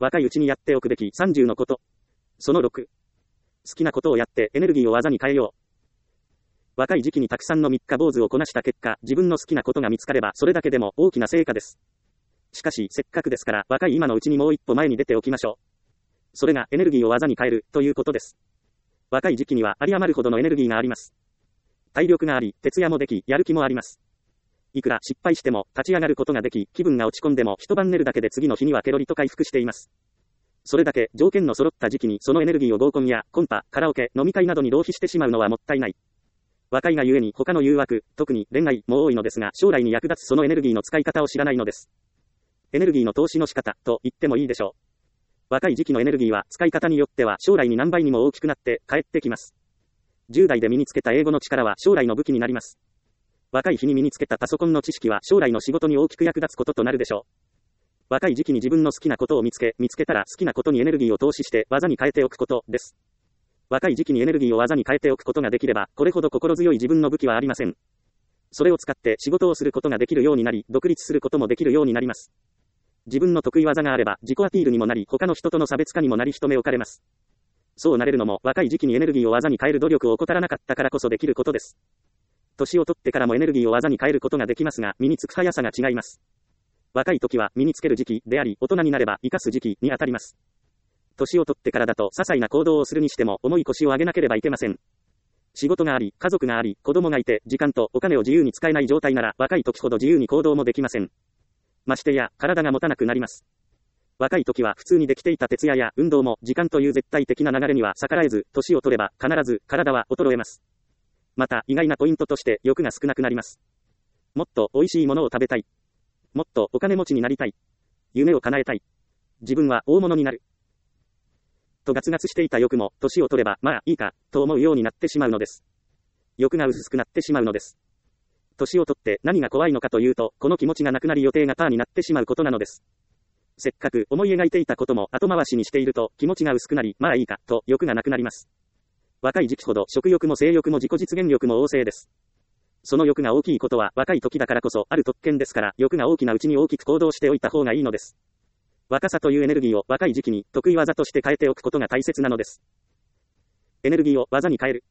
若いうちにやっておくべき30のこと。その6。好きなことをやってエネルギーを技に変えよう。若い時期にたくさんの三日坊主をこなした結果、自分の好きなことが見つかればそれだけでも大きな成果です。しかし、せっかくですから、若い今のうちにもう一歩前に出ておきましょう。それがエネルギーを技に変えるということです。若い時期には有り余るほどのエネルギーがあります。体力があり、徹夜もでき、やる気もあります。いくら失敗しても立ち上がることができ、気分が落ち込んでも一晩寝るだけで次の日にはケロリと回復しています。それだけ条件の揃った時期にそのエネルギーを合コンやコンパ、カラオケ、飲み会などに浪費してしまうのはもったいない。若いがゆえに他の誘惑、特に恋愛も多いのですが、将来に役立つそのエネルギーの使い方を知らないのです。エネルギーの投資の仕方と言ってもいいでしょう。若い時期のエネルギーは使い方によっては将来に何倍にも大きくなって返ってきます。10代で身につけた英語の力は将来の武器になります。若い日に身につけたパソコンの知識は将来の仕事に大きく役立つこととなるでしょう。若い時期に自分の好きなことを見つけたら好きなことにエネルギーを投資して技に変えておくことです。若い時期にエネルギーを技に変えておくことができれば、これほど心強い自分の武器はありません。それを使って仕事をすることができるようになり、独立することもできるようになります。自分の得意技があれば自己アピールにもなり、他の人との差別化にもなり人目を置かれます。そうなれるのも若い時期にエネルギーを技に変える努力を怠らなかったからこそできることです。年を取ってからもエネルギーを技に変えることができますが、身につく速さが違います。若い時は身につける時期であり、大人になれば生かす時期にあたります。年を取ってからだと些細な行動をするにしても重い腰を上げなければいけません。仕事があり、家族があり、子供がいて、時間とお金を自由に使えない状態なら、若い時ほど自由に行動もできません。ましてや、体が持たなくなります。若い時は普通にできていた徹夜や運動も、時間という絶対的な流れには逆らえず、年を取れば必ず体は衰えます。また、意外なポイントとして欲が少なくなります。もっと美味しいものを食べたい。もっとお金持ちになりたい。夢を叶えたい。自分は大物になる。とガツガツしていた欲も、年を取れば、まあいいか、と思うようになってしまうのです。欲が薄くなってしまうのです。年を取って何が怖いのかというと、この気持ちがなくなり予定がパーになってしまうことなのです。せっかく思い描いていたことも後回しにしていると、気持ちが薄くなり、まあいいか、と欲がなくなります。若い時期ほど食欲も性欲も自己実現力も旺盛です。その欲が大きいことは若い時だからこそある特権ですから、欲が大きなうちに大きく行動しておいた方がいいのです。若さというエネルギーを若い時期に得意技として変えておくことが大切なのです。エネルギーを技に変える。